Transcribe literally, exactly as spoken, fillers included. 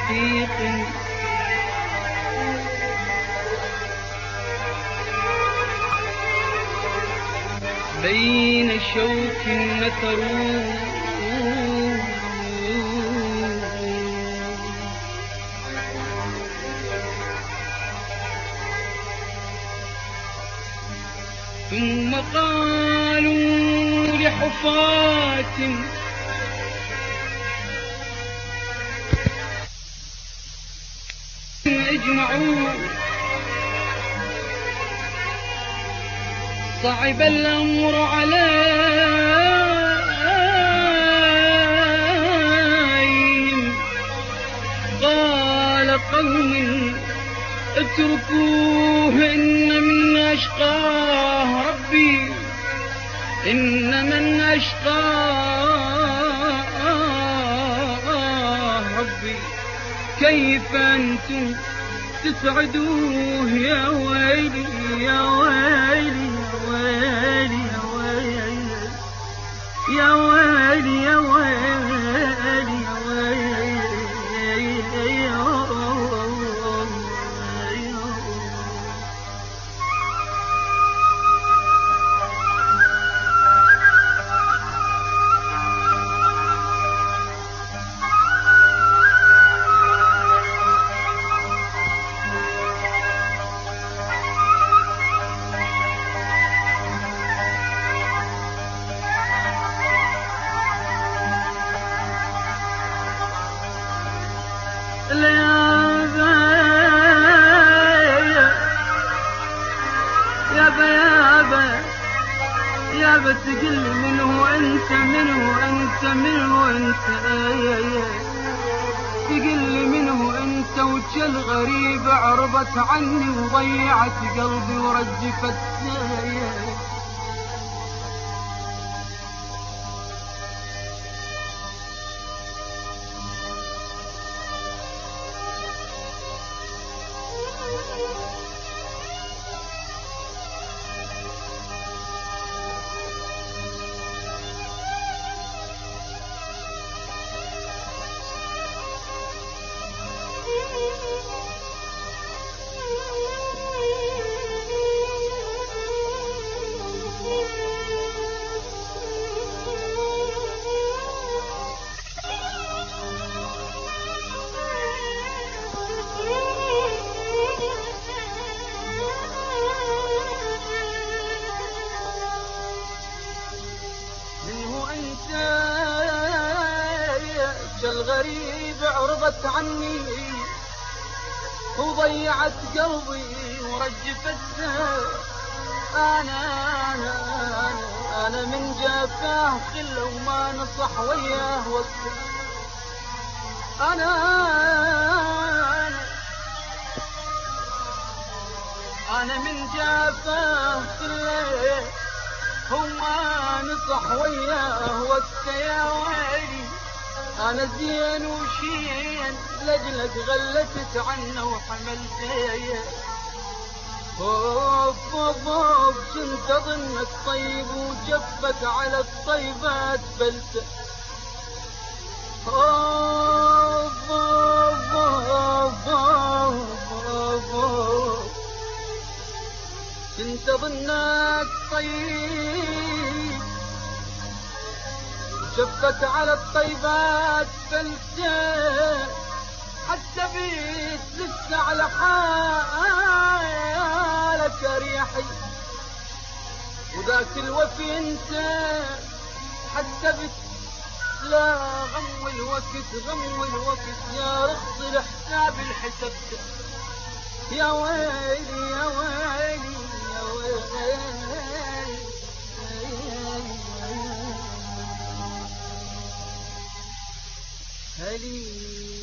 رفيق بين شوك مثروه ثم قالوا لحفاة اجمعوا صعب الأمر عليهم. قال قوم اتركوه إن من أشقاه ربي إن من أشقاه ربي كيف أنتم تسعدوه يا ويلي يا ويلي يا ويلي يا ويلي يا ويلي يا يابا تقل منه انت منه انت منه انت تقل منه انت وجل غريب عربت عني وضيعت قلبي ورجفت الغريب عرضت عني وضيعت قلبي ورجفت أنا أنا أنا, أنا من جافاه خله وما نصح وياه وصل أنا أنا أنا من جافاه خله وما نصح وياه وصل يا ويلي أنا زين وشين لجلك غلتت عنه وحملتيه أوف أوف أوف كنت أظنك طيب وجفت على الطيبات بلته أوف أوف أوف أوف أوف كنت أظنك طيب شفت على الطيبات فلسه حتى بيت لسه على حالك ريحي وذاك الوفي انت حتى بيت لا غم الوقت غم الوقت يا رخص الحساب الحسبته يا ويلي يا ويلي يا ويلي هلي